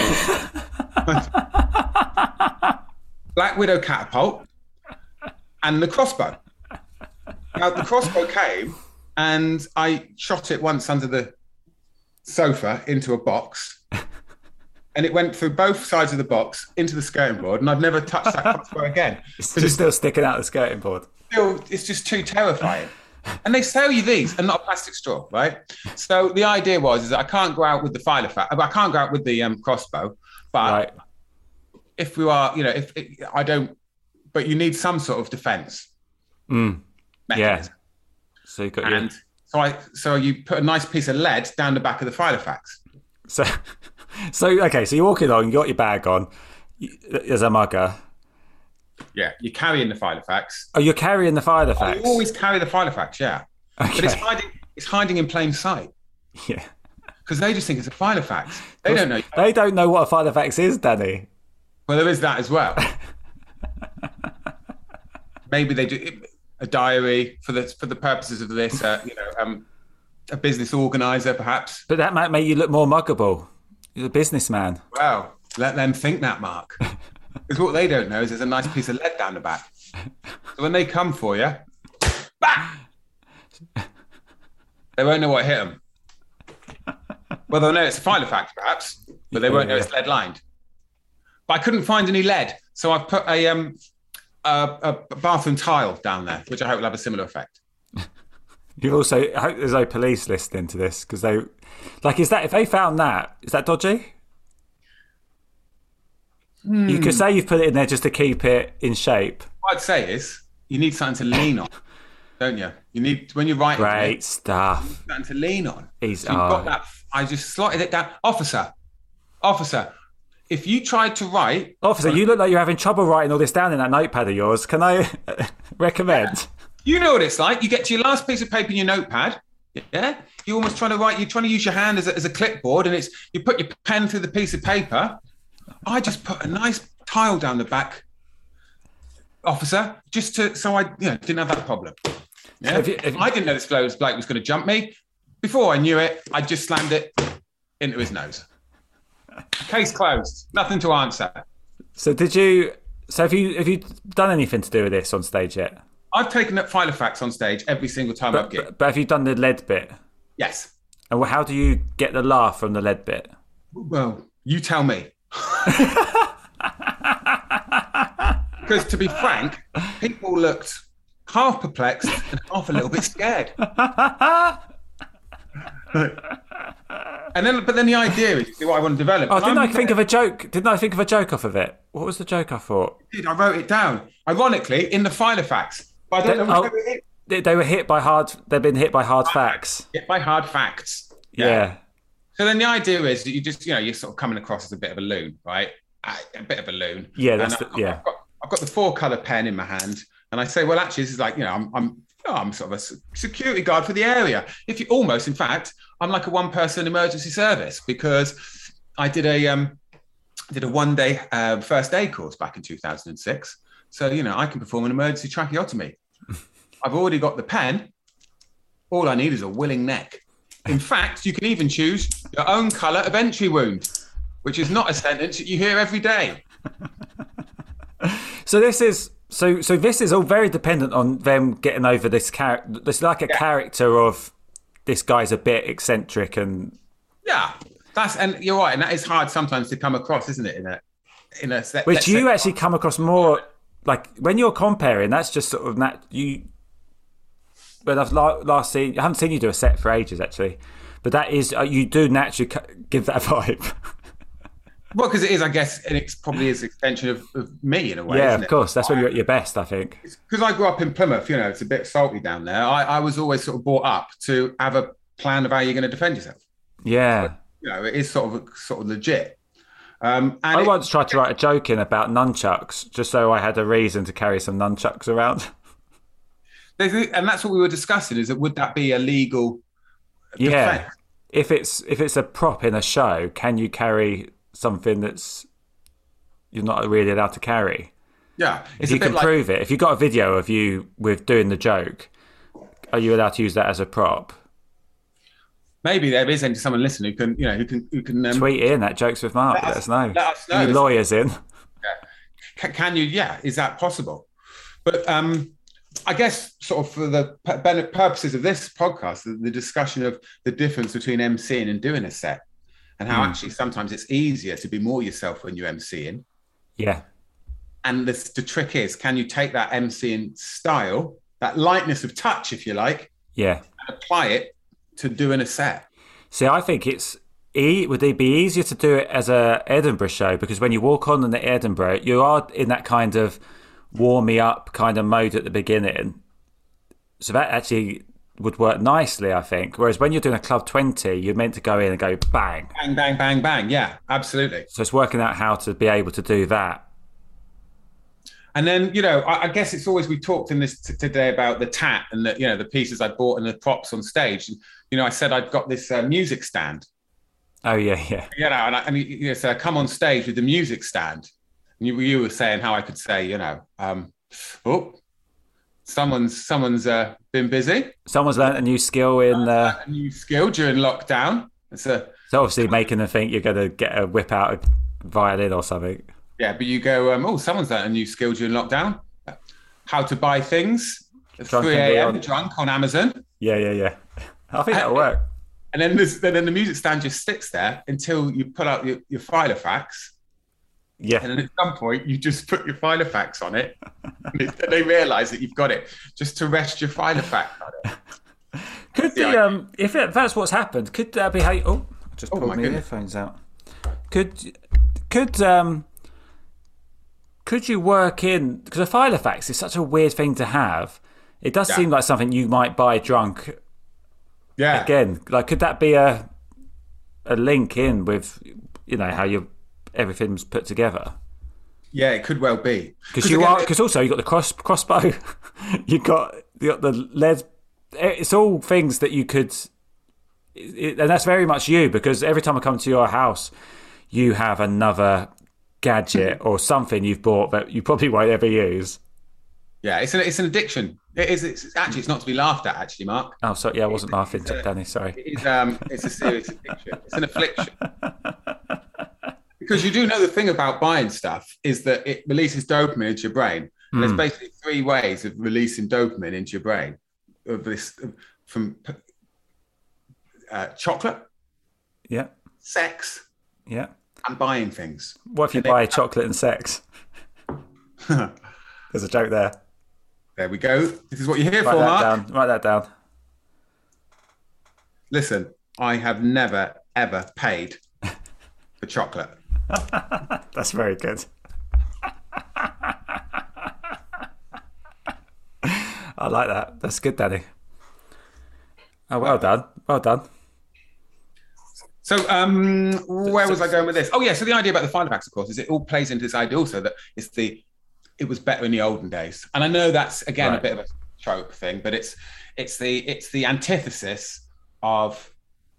F: Black Widow catapult and the crossbow. Now the crossbow came, and I shot it once under the sofa into a box. And it went through both sides of the box into the skirting board, and I've never touched that crossbow again.
G: It's still sticking out the skirting board.
F: It's just too terrifying. And they sell you these, and not a plastic straw, right? So the idea is that I can't go out with the Filofax. I can't go out with the crossbow, but if we are, I don't. But you need some sort of defense mechanism.
G: Yeah. So you got
F: so you put a nice piece of lead down the back of the Filofax.
G: So you're walking along, you got your bag on, there's a mugger.
F: Yeah, you're carrying the Filofax.
G: Oh, you're carrying the Filofax?
F: You always carry the Filofax, yeah. Okay. But it's hiding in plain sight.
G: Yeah.
F: Because they just think it's a Filofax. They don't know.
G: They don't know what a Filofax is, Danny.
F: Well, there is that as well. maybe they do a diary for the purposes of this. A business organizer, perhaps.
G: But that might make you look more muggable. You're a businessman.
F: Well, let them think that, Mark. Because what they don't know is there's a nice piece of lead down the back. So when they come for you, bah! They won't know what hit them. Well, they'll know it's a Filofax, perhaps, but they won't know it's lead lined. But I couldn't find any lead, so I've put a bathroom tile down there, which I hope will have a similar effect.
G: You also, I hope there's no police listening to this, because they, like, is that, if they found that, is that dodgy? You could say you've put it in there just to keep it in shape.
F: What I'd say is, you need something to lean on, don't you? You need, when you're writing,
G: great stuff. You
F: need something to lean on.
G: So
F: you've got that. I just slotted it down. Officer, if you tried to write...
G: Officer, you look like you're having trouble writing all this down in that notepad of yours. Can I recommend?
F: You know what it's like. You get to your last piece of paper in your notepad. Yeah, you're almost trying to write. You're trying to use your hand as a clipboard, and you put your pen through the piece of paper. I just put a nice tile down the back, officer, so I didn't have that problem. Yeah, I didn't know this bloke was going to jump me. Before I knew it, I just slammed it into his nose. Case closed. Nothing to answer.
G: So have you done anything to do with this on stage yet?
F: I've taken up Filofax on stage every single time I've gigged.
G: But have you done the lead bit?
F: Yes.
G: And how do you get the laugh from the lead bit?
F: Well, you tell me. Because to be frank, people looked half perplexed and half a little bit scared. But then the idea is what I want to develop.
G: Oh, didn't I think of a joke? Didn't I think of a joke off of it? What was the joke I thought?
F: I wrote it down. Ironically, in the Filofax. But I don't know what
G: they were hit by hard. They've been hit by hard facts.
F: Hit by hard facts.
G: Yeah.
F: So then the idea is that you just, you're sort of coming across as a bit of a loon, right? A bit of a loon.
G: Yeah,
F: I've got the 4-color pen in my hand, and I say, well, actually, this is like, I'm sort of a security guard for the area. In fact, I'm like a one-person emergency service, because I did a one-day first aid course back in 2006. So, I can perform an emergency tracheotomy. I've already got the pen. All I need is a willing neck. In fact, you can even choose your own colour of entry wound, which is not a sentence that you hear every day.
G: So this is all very dependent on them getting over this character. There's like a character of this guy's a bit eccentric and and you're right, and that is hard sometimes to come across, isn't it? In a which you actually come across more like when you're comparing. That's just sort of that you. When I've last seen, I haven't seen you do a set for ages actually, but that is you do naturally give that vibe.
F: Well, because it is, I guess, and it probably is an extension of me in a way.
G: Yeah,
F: isn't
G: of course. That's when you're at your best, I think.
F: Because I grew up in Plymouth, it's a bit salty down there. I was always sort of brought up to have a plan of how you're going to defend yourself.
G: Yeah.
F: So, it is sort of legit.
G: I once tried to write a joke in about nunchucks, just so I had a reason to carry some nunchucks around.
F: And that's what we were discussing, is that would that be a legal defense?
G: Yeah. If it's a prop in a show, can you carry something that's you're not really allowed to carry?
F: Yeah.
G: If you can prove it. If you've got a video of you with doing the joke, are you allowed to use that as a prop?
F: Maybe there is someone listening who can
G: tweet in at Jokes with Mark. Let us know.
F: Let us know.
G: Any lawyers in?
F: Yeah. Can you? Yeah. Is that possible? But I guess sort of for the purposes of this podcast, the discussion of the difference between MCing and doing a set, and how actually sometimes it's easier to be more yourself when you're MCing.
G: Yeah.
F: And the trick is, can you take that MCing style, that lightness of touch, if you like,
G: and
F: apply it to doing a set?
G: See, I think would it be easier to do it as a Edinburgh show? Because when you walk on in the Edinburgh, you are in that kind of warm me up kind of mode at the beginning. So that actually would work nicely, I think. Whereas when you're doing a Club 20, you're meant to go in and go bang.
F: Bang, bang, bang, bang. Yeah, absolutely.
G: So it's working out how to be able to do that.
F: And then, I guess it's always, we talked in this today about the tat and the pieces I bought and the props on stage. And, I said I'd got this music stand.
G: Oh, yeah.
F: And you said I come on stage with the music stand. And you were saying how I could say, someone's been busy.
G: Someone's learnt a new skill in.
F: A new skill during lockdown.
G: So obviously making them think you're going to get a whip out a violin or something.
F: Yeah, but you go, someone's learnt a new skill during lockdown. How to buy things at 3 a.m. drunk on Amazon.
G: Yeah. I think that'll work.
F: And then the music stand just sits there until you pull out your Filofax.
G: Yeah.
F: And then at some point, you just put your Filofax on it. And they realise that you've got it, just to rest your Filofax on it.
G: Could if that's what's happened, could that be how you... Oh, I just pulled my earphones out. Could you work in... Because a Filofax is such a weird thing to have. It does seem like something you might buy drunk.
F: Yeah.
G: Again, like, could that be a link in with, how everything's put together?
F: Yeah, it could well be.
G: Because also you got the crossbow, you got the lead. It's all things that you could, and that's very much you. Because every time I come to your house, you have another gadget or something you've bought that you probably won't ever use.
F: Yeah, it's an addiction. It is. It's not to be laughed at, actually, Mark.
G: Oh, sorry. Yeah, I wasn't laughing, Danny. Sorry.
F: It's a serious addiction. It's an affliction. Because you do know the thing about buying stuff is that it releases dopamine into your brain. And there's basically 3 ways of releasing dopamine into your brain. From chocolate, sex, and buying things.
G: What if you buy chocolate and sex? There's a joke there.
F: There we go. This is what you're here for, Mark.
G: Write that down.
F: Listen, I have never, ever paid for chocolate.
G: That's very good. I like that. That's good, Danny. Oh, well done. Well done.
F: So, where was I going with this? Oh, yeah. So the idea about the Filofax, of course, is it all plays into this idea also that it was better in the olden days. And I know that's, again, a bit of a trope thing, but it's the antithesis of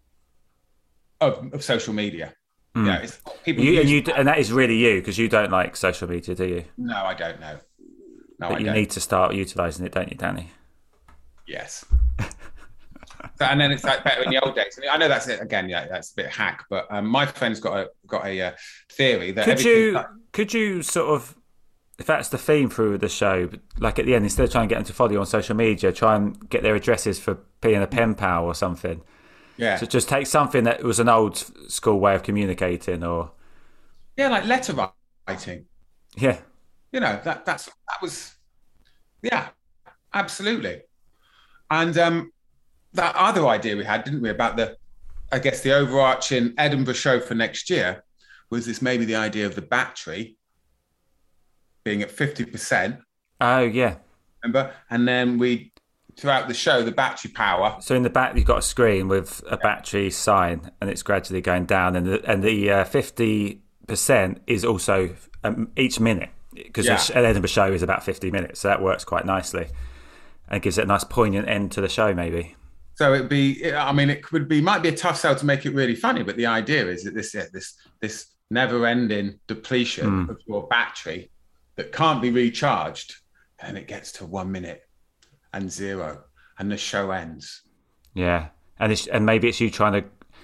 F: social media. Yeah, it's people
G: and that is really you, because you don't like social media, do you?
F: No, I don't know. No,
G: but you need to start utilising it, don't you, Danny?
F: Yes. And then it's like better in the old days. I know that's it again. Yeah, that's a bit hack. But my friend's got a theory that
G: could you sort of, if that's the theme through the show, like at the end, instead of trying to get them to follow you on social media, try and get their addresses for being a pen pal or something.
F: Yeah.
G: So just take something that was an old school way of communicating, or
F: like letter writing.
G: Yeah.
F: That was, yeah, absolutely. And that other idea we had, didn't we, about the overarching Edinburgh show for next year was maybe the idea of the battery being at 50%.
G: Oh, yeah.
F: Remember? And then throughout the show, the battery power.
G: So in the back, you've got a screen with a battery sign, and it's gradually going down. And the 50% is also each minute, because an Edinburgh show is about 50 minutes. So that works quite nicely. And it gives it a nice poignant end to the show, maybe.
F: So might be a tough sell to make it really funny, but the idea is that this never-ending depletion of your battery that can't be recharged, and it gets to 1 minute and 0, and the show ends. Yeah,
G: and maybe it's you trying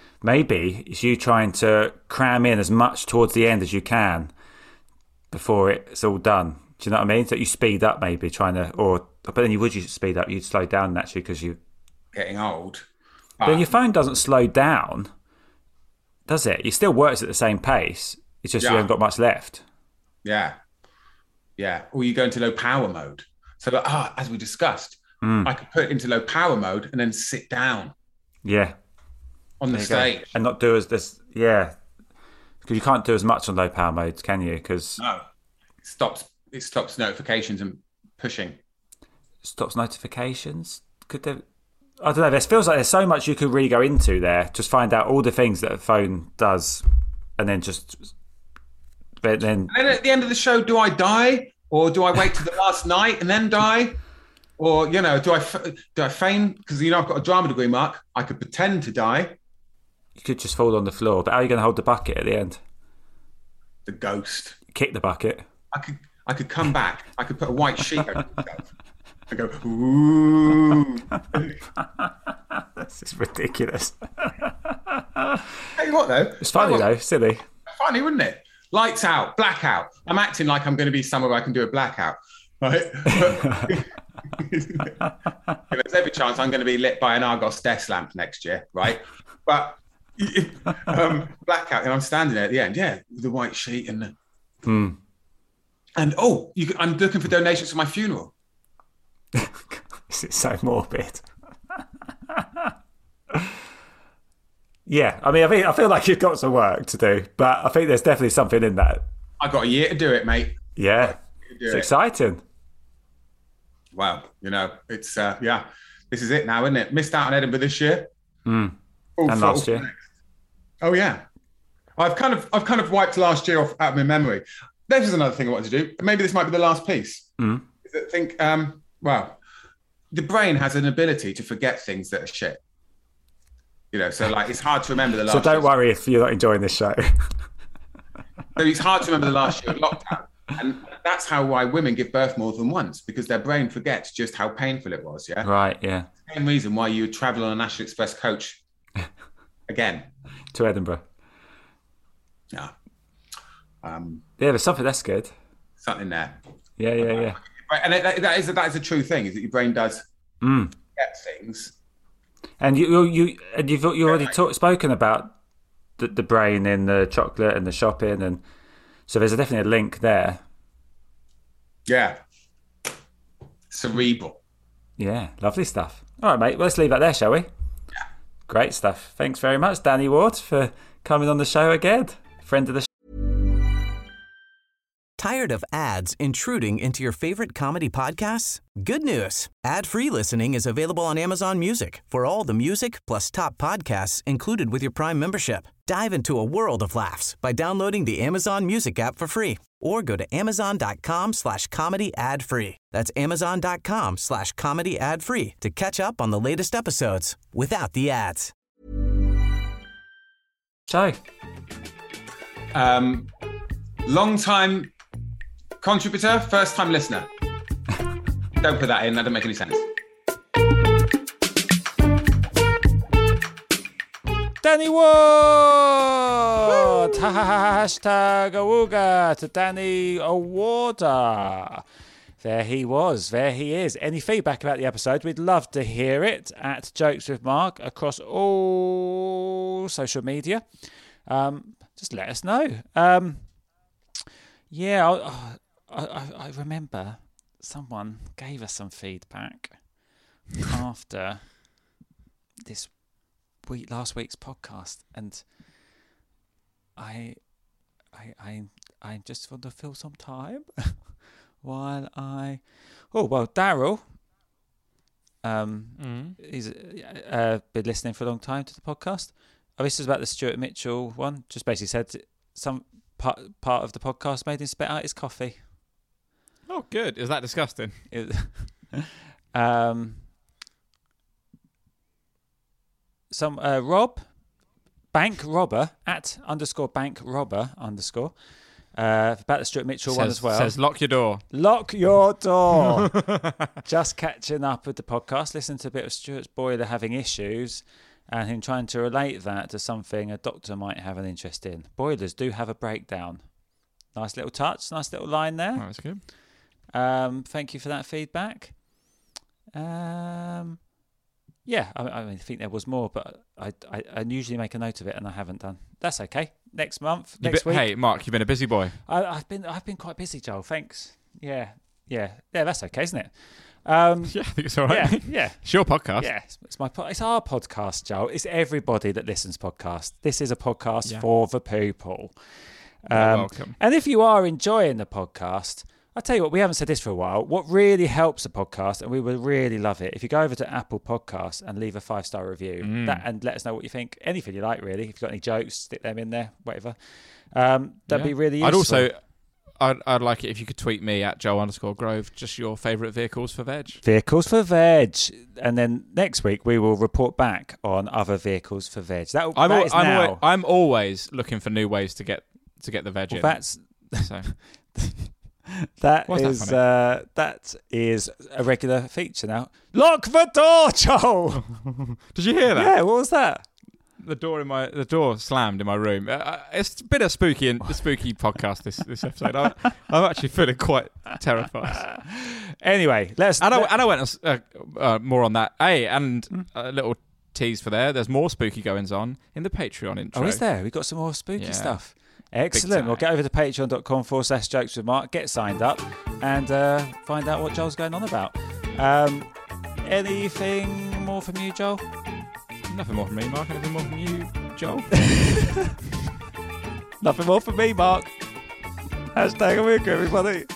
G: to cram in as much towards the end as you can before it's all done. Do you know what I mean? So you speed up, maybe but then you speed up, you'd slow down naturally because you
F: getting old.
G: But your phone doesn't slow down, does it? It still works at the same pace. It's just you haven't got much left.
F: Yeah. Or you go into low power mode. So that, as we discussed, I could put it into low power mode and then sit down.
G: Yeah.
F: On the stage.
G: And not do as this. Yeah. Because you can't do as much on low power modes, can you? Because
F: no. It stops notifications and pushing.
G: Stops notifications? I don't know. There feels like there's so much you could really go into there. Just find out all the things that a phone does, and then And then at
F: the end of the show, do I die, or do I wait till the last night and then die, or do I feign? Because I've got a drama degree, Mark. I could pretend to die.
G: You could just fall on the floor. But how are you going to hold the bucket at the end?
F: The ghost.
G: Kick the bucket.
F: I could come back. I could put a white sheet over myself. I go, ooh.
G: This is ridiculous.
F: Tell you what, though.
G: It's funny, though. Silly.
F: Funny, wouldn't it? Lights out, blackout. I'm acting like I'm going to be somewhere where I can do a blackout, right? There's every chance I'm going to be lit by an Argos desk lamp next year, right? But blackout, and I'm standing there at the end, with the white sheet and and I'm looking for donations for my funeral.
G: This is so morbid. Yeah, I mean, I feel like you've got some work to do, but I think there's definitely something in that.
F: I've got a year to do it, mate.
G: Yeah, it's exciting.
F: Wow, it's this is it now, isn't it? Missed out on Edinburgh this year,
G: and last year.
F: Oh yeah, I've kind of wiped last year off out of my memory. This is another thing I wanted to do. Maybe this might be the last piece. Is that think, the brain has an ability to forget things that are shit. So like it's hard to remember the last.
G: So don't worry if you're not enjoying this show.
F: So it's hard to remember the last year of lockdown, and that's why women give birth more than once, because their brain forgets just how painful it was. Yeah. Right.
G: Yeah.
F: Same reason why you would travel on a National Express coach again
G: to Edinburgh.
F: Yeah.
G: Yeah, there's something that's good.
F: Something there.
G: Yeah.
F: And that is a true thing. Is that your brain does forget things.
G: And you've already spoken about the brain in the chocolate and the shopping, and so there's definitely a link there.
F: Yeah, cerebral.
G: Yeah, lovely stuff. All right, mate. Well, let's leave that there, shall we?
F: Yeah.
G: Great stuff. Thanks very much, Danny Ward, for coming on the show again. Friend of the show.
A: Tired of ads intruding into your favorite comedy podcasts? Good news. Ad-free listening is available on Amazon Music for all the music plus top podcasts included with your Prime membership. Dive into a world of laughs by downloading the Amazon Music app for free or go to amazon.com/comedy ad-free. That's amazon.com/comedy ad-free to catch up on the latest episodes without the ads.
G: Show.
F: Long time contributor, first time listener. Don't put that in, that doesn't make any sense.
D: Danny Ward! Hashtag awooga to Danny Awarda. There he was. There he is. Any feedback about the episode, we'd love to hear it at Jokes with Mark across all social media. Just let us know. I remember someone gave us some feedback after last week's podcast, and I just want to fill some time while Daryl he's been listening for a long time to the podcast. This is about the Stuart Mitchell one. Just basically said some part of the podcast made him spit out his coffee.
E: Oh, good. Is that disgusting?
F: Rob
D: bank robber @_bank robber about the Stuart Mitchell one as well.
E: Says lock your door.
D: Lock your door. Just catching up with the podcast. Listen to a bit of Stuart's boiler having issues and him trying to relate that to something a doctor might have an interest in. Boilers do have a breakdown. Nice little touch. Nice little line there.
E: Oh, that's good.
D: Thank you for that feedback. I think there was more, but I usually make a note of it, and I haven't done. That's okay. Next week.
E: Hey, Mark, you've been a busy boy.
D: I've been quite busy, Joel. Thanks. Yeah. That's okay, isn't it?
E: I think it's all right.
D: Yeah.
E: It's your podcast.
D: Yeah, it's our podcast, Joel. It's everybody that listens podcast. This is a podcast for the people.
E: You're welcome.
D: And if you are enjoying the podcast, I'll tell you what, we haven't said this for a while. What really helps the podcast, and we would really love it, if you go over to Apple Podcasts and leave a 5-star review and let us know what you think. Anything you like, really. If you've got any jokes, stick them in there, whatever. That'd be really useful.
E: I'd like it if you could tweet me at Joe_Grove, just your favourite vehicles for veg.
D: Vehicles for veg. And then next week we will report back on other vehicles for veg.
E: I'm always looking for new ways to get the veg in.
D: That's...
E: So. What's that
D: that is a regular feature now. Lock the door, Joel.
E: Did you hear that?
D: Yeah, what was that?
E: The door slammed in my room. It's been a spooky podcast this episode. I'm actually feeling quite terrified.
D: Anyway,
E: I went more on that. Hey, and a little tease for there. There's more spooky goings on in the Patreon intro.
D: Oh, is there? We've got some more spooky stuff. Excellent. We'll get over to patreon.com/jokes with Mark, get signed up, and find out what Joel's going on about. Anything more from you, Joel?
E: Nothing more from me, Mark. Anything more from you, Joel?
D: Nothing more from me, Mark. #America, everybody.